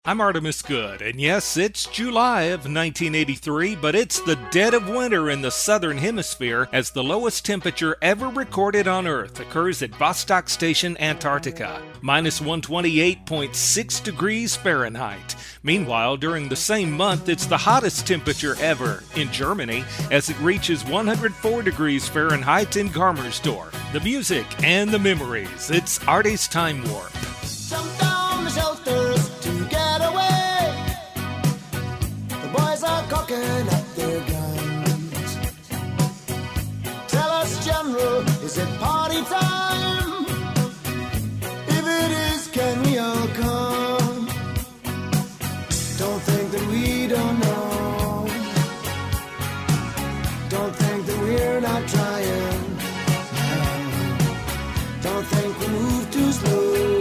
I'm Artemis Good, and yes, it's July of 1983, but it's the dead of winter in the southern hemisphere as the lowest temperature ever recorded on Earth occurs at Vostok Station, Antarctica, minus 128.6 degrees Fahrenheit. Meanwhile, during the same month, it's the hottest temperature ever in Germany as it reaches 104 degrees Fahrenheit in Garmersdorf. The music and the memories. It's Artie's Time Warp. Jump down the shelters to get away. The boys are cocking up their guns. Tell us, General, is it party time? If it is, can we all come? Don't think that we don't know. Don't think that we're not trying. Don't think we move too slow.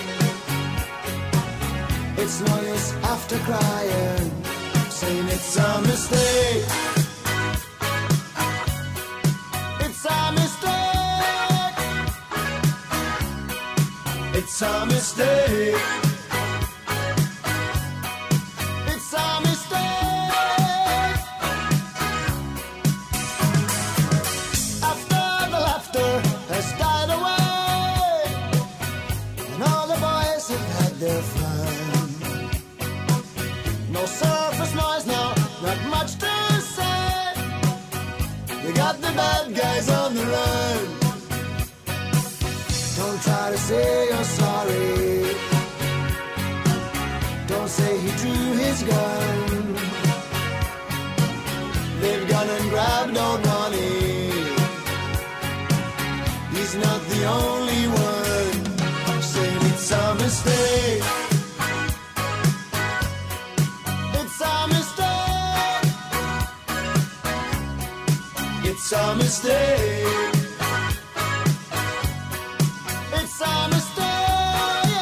It's no use after crying, saying it's a mistake. It's a mistake. It's a mistake. It's a mistake. After the laughter has died away, and all the boys have had their fun. No surface noise now, not much to say. You got the bad guys on the run. Don't try to say you're sorry. Don't say he drew his gun. They've gone and grabbed old Ronnie. He's not the only one. Saying it's a mistake. It's a mistake. It's a mistake.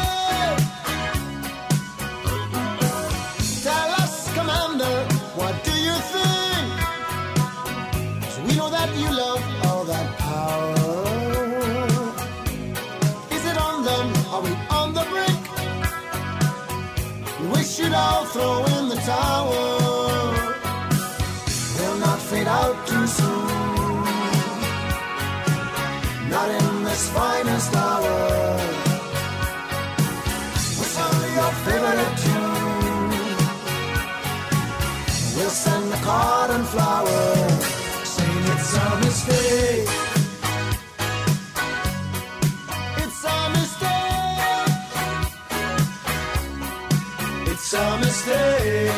Tell us, Commander, what do you think? So we know that you love all that power. Is it on them? Are we on the brink? We wish you'd all throw in the towel. We'll not fade out too soon. Not in this finest hour. Whistle your favorite tune. We'll send a card and flower, saying it's a mistake. It's a mistake. It's a mistake.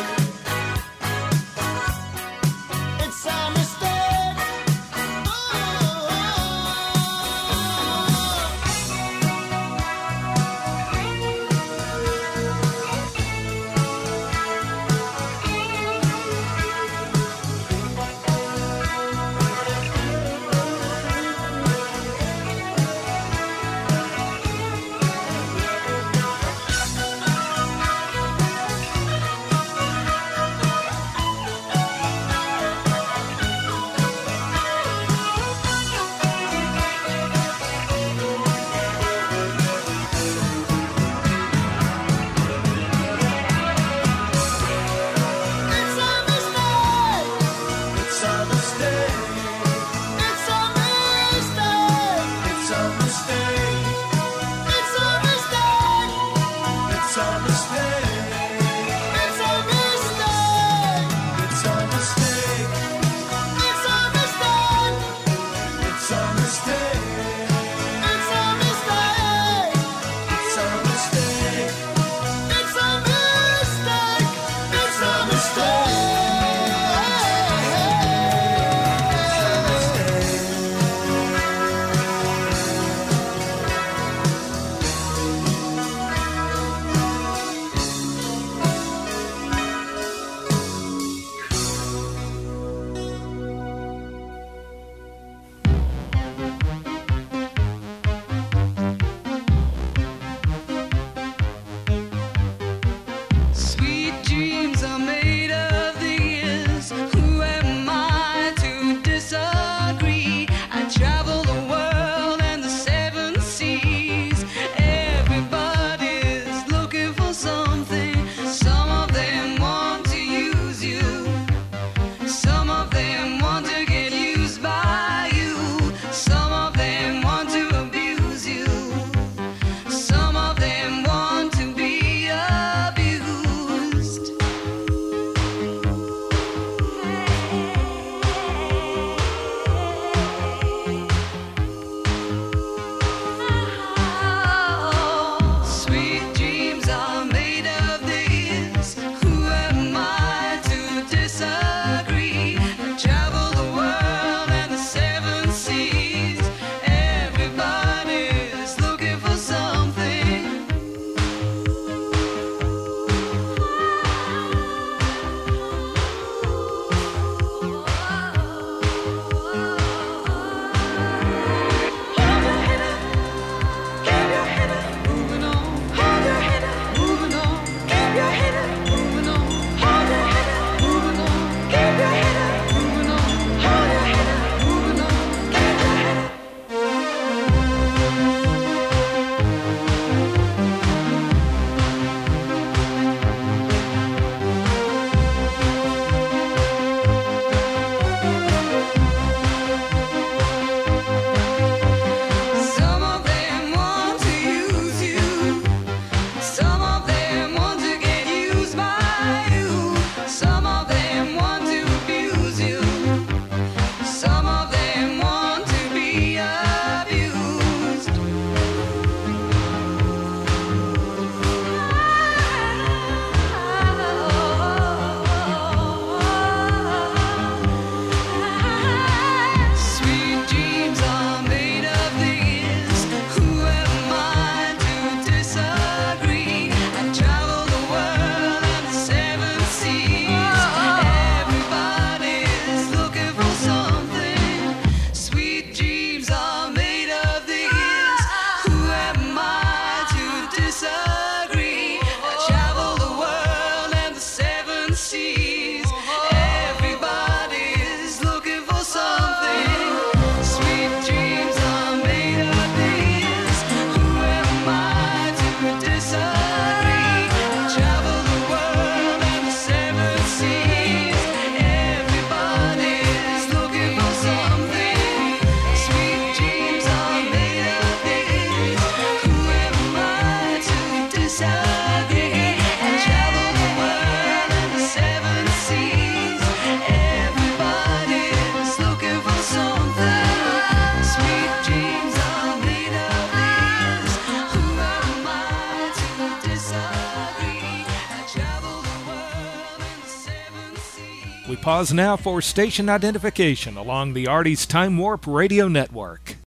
We pause now for station identification along the Artie's Time Warp Radio Network.